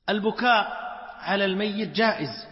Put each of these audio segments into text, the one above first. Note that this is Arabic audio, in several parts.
البكاء على الميت جائز،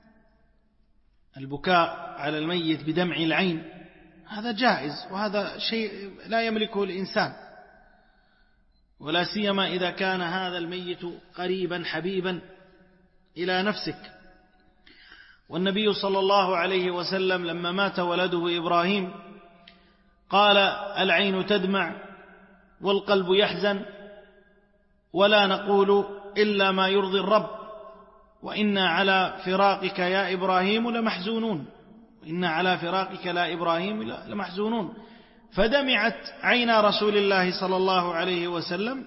البكاء على الميت بدمع العين هذا جائز، وهذا شيء لا يملكه الإنسان، ولا سيما إذا كان هذا الميت قريبا حبيبا إلى نفسك. والنبي صلى الله عليه وسلم لما مات ولده إبراهيم قال: العين تدمع والقلب يحزن ولا نقول إلا ما يرضي الرب، وإنا على فراقك يا إبراهيم لمحزونون، وإنا على فراقك لا إبراهيم لمحزونون. فدمعت عينا رسول الله صلى الله عليه وسلم،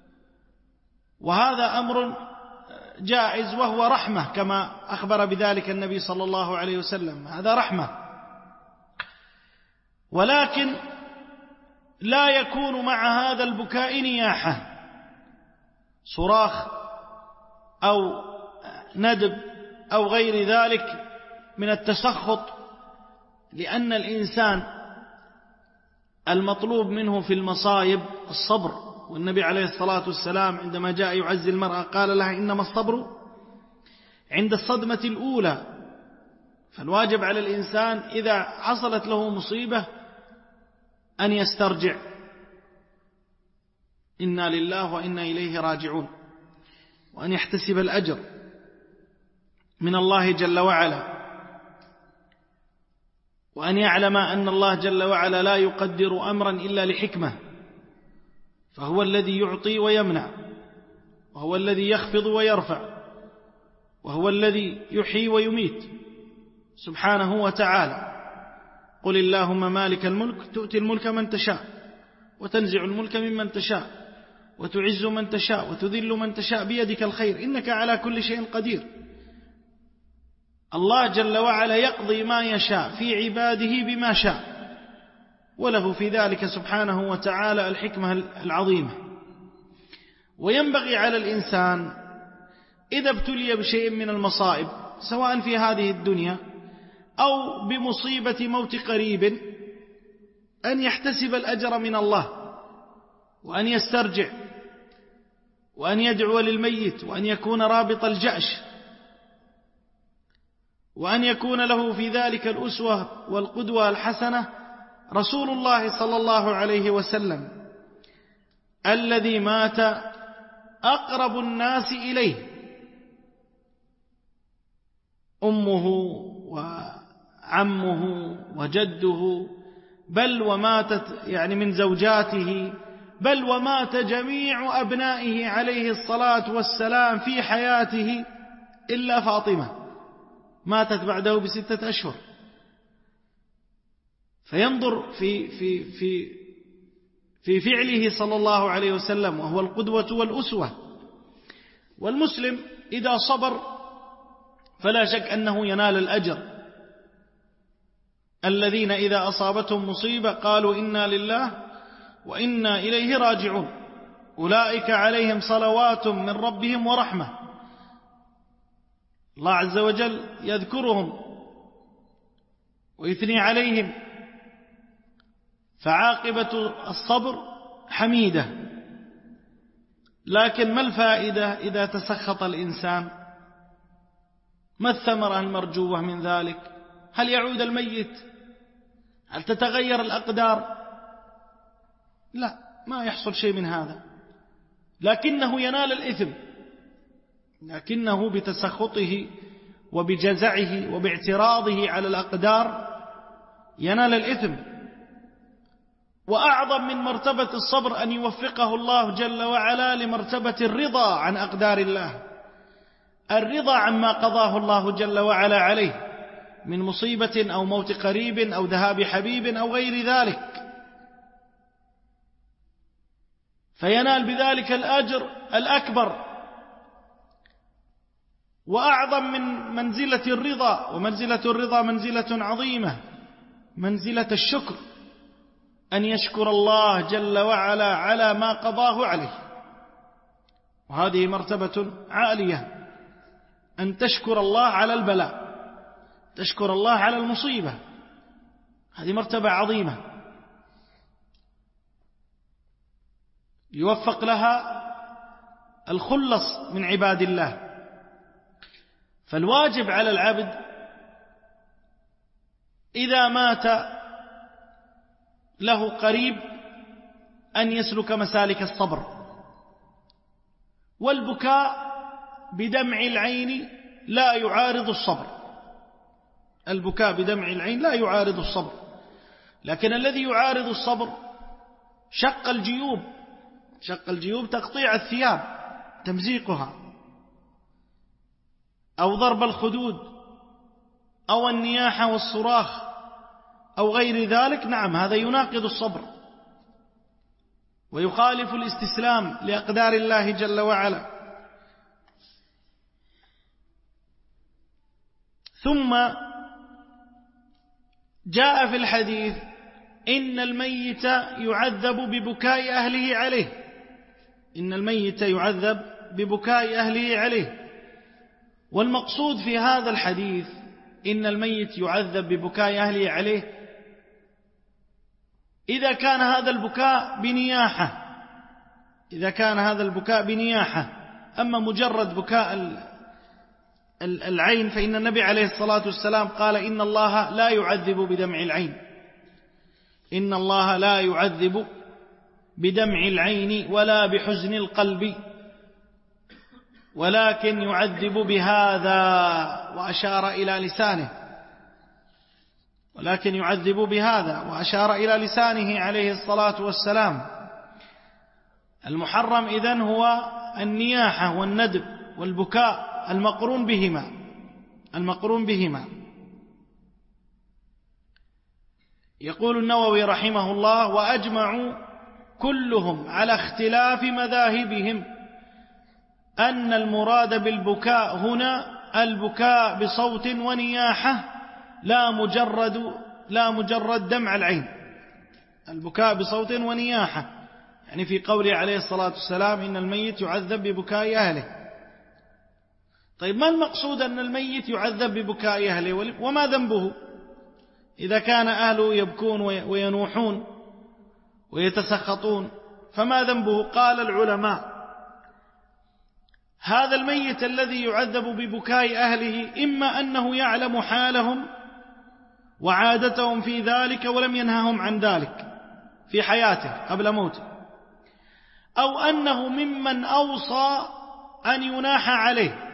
وهذا أمر جائز وهو رحمة كما أخبر بذلك النبي صلى الله عليه وسلم، هذا رحمة. ولكن لا يكون مع هذا البكاء نياحة، صراخ أو ندب أو غير ذلك من التسخط، لأن الإنسان المطلوب منه في المصائب الصبر. والنبي عليه الصلاة والسلام عندما جاء يعزي المرأة قال لها: إنما الصبر عند الصدمة الأولى. فالواجب على الإنسان إذا حصلت له مصيبة أن يسترجع: إنا لله وإنا إليه راجعون، وأن يحتسب الأجر من الله جل وعلا، وأن يعلم أن الله جل وعلا لا يقدر أمرا إلا لحكمة، فهو الذي يعطي ويمنع، وهو الذي يخفض ويرفع، وهو الذي يحيي ويميت سبحانه وتعالى. قل اللهم مالك الملك تؤتي الملك من تشاء وتنزع الملك ممن تشاء وتعز من تشاء وتذل من تشاء بيدك الخير إنك على كل شيء قدير. الله جل وعلا يقضي ما يشاء في عباده بما شاء، وله في ذلك سبحانه وتعالى الحكمة العظيمة. وينبغي على الإنسان إذا ابتلي بشيء من المصائب سواء في هذه الدنيا أو بمصيبة موت قريب أن يحتسب الأجر من الله، وأن يسترجع، وأن يدعو للميت، وأن يكون رابط الجأش، وأن يكون له في ذلك الأسوة والقدوة الحسنة رسول الله صلى الله عليه وسلم الذي مات أقرب الناس إليه، أمه وعمه وجده، بل وماتت من زوجاته، بل ومات جميع أبنائه عليه الصلاة والسلام في حياته إلا فاطمة ماتت بعده ب6 أشهر. فينظر في فعله صلى الله عليه وسلم، وهو القدوة والأسوة. والمسلم إذا صبر فلا شك أنه ينال الأجر. الذين إذا أصابتهم مصيبة قالوا إنا لله وإنا إليه راجعون أولئك عليهم صلوات من ربهم ورحمة. الله عز وجل يذكرهم ويثني عليهم، فعاقبة الصبر حميدة. لكن ما الفائدة إذا تسخط الإنسان؟ ما الثمرة المرجوة من ذلك؟ هل يعود الميت؟ هل تتغير الأقدار؟ لا، ما يحصل شيء من هذا، لكنه ينال الإثم، لكنه بتسخطه وبجزعه وباعتراضه على الأقدار ينال الإثم. وأعظم من مرتبة الصبر أن يوفقه الله جل وعلا لمرتبة الرضا عن أقدار الله، الرضا عما قضاه الله جل وعلا عليه من مصيبة أو موت قريب أو ذهاب حبيب أو غير ذلك، فينال بذلك الأجر الأكبر. وأعظم من منزلة الرضا، ومنزلة الرضا منزلة عظيمة، منزلة الشكر، أن يشكر الله جل وعلا على ما قضاه عليه، وهذه مرتبة عالية، أن تشكر الله على البلاء، تشكر الله على المصيبة، هذه مرتبة عظيمة يوفق لها الخلص من عباد الله. فالواجب على العبد إذا مات له قريب أن يسلك مسالك الصبر، والبكاء بدمع العين لا يعارض الصبر. البكاء بدمع العين لا يعارض الصبر، لكن الذي يعارض الصبر شق الجيوب، تقطيع الثياب، تمزيقها، أو ضرب الخدود، أو النياحة والصراخ، أو غير ذلك. نعم، هذا يناقض الصبر ويخالف الاستسلام لأقدار الله جل وعلا. ثم جاء في الحديث إن الميت يعذب ببكاء أهله عليه، إن الميت يعذب ببكاء أهله عليه. والمقصود في هذا الحديث إن الميت يعذب ببكاء أهله عليه إذا كان هذا البكاء بنياحة، أما مجرد بكاء العين فإن النبي عليه الصلاة والسلام قال إن الله لا يعذب بدمع العين، إن الله لا يعذب بدمع العين ولا بحزن القلب، ولكن يعذب بهذا، وأشار إلى لسانه، ولكن يعذب بهذا وأشار إلى لسانه عليه الصلاة والسلام. المحرم إذن هو النياحة والندب والبكاء المقرون بهما. يقول النووي رحمه الله: وأجمعوا كلهم على اختلاف مذاهبهم أن المراد بالبكاء هنا البكاء بصوت ونياحة لا مجرد دمع العين، البكاء بصوت ونياحة، يعني في قوله عليه الصلاة والسلام إن الميت يعذب ببكاء أهله. طيب، ما المقصود أن الميت يعذب ببكاء أهله؟ وما ذنبه إذا كان أهله يبكون وينوحون ويتسخطون؟ فما ذنبه؟ قال العلماء: هذا الميت الذي يعذب ببكاء أهله إما أنه يعلم حالهم وعادتهم في ذلك ولم ينههم عن ذلك في حياته قبل موته، أو أنه ممن أوصى أن يناح عليه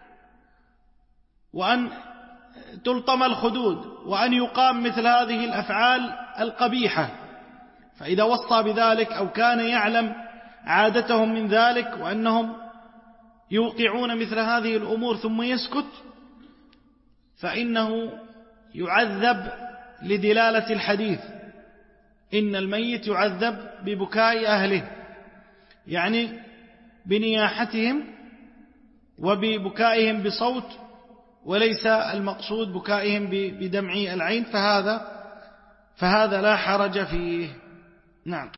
وأن تلطم الخدود وأن يقام مثل هذه الأفعال القبيحة، فإذا وصى بذلك أو كان يعلم عادتهم من ذلك وأنهم يوقعون مثل هذه الأمور ثم يسكت، فإنه يعذب لدلالة الحديث إن الميت يعذب ببكاء أهله، يعني بنياحتهم وببكائهم بصوت، وليس المقصود بكائهم بدمع العين، فهذا لا حرج فيه. نعم.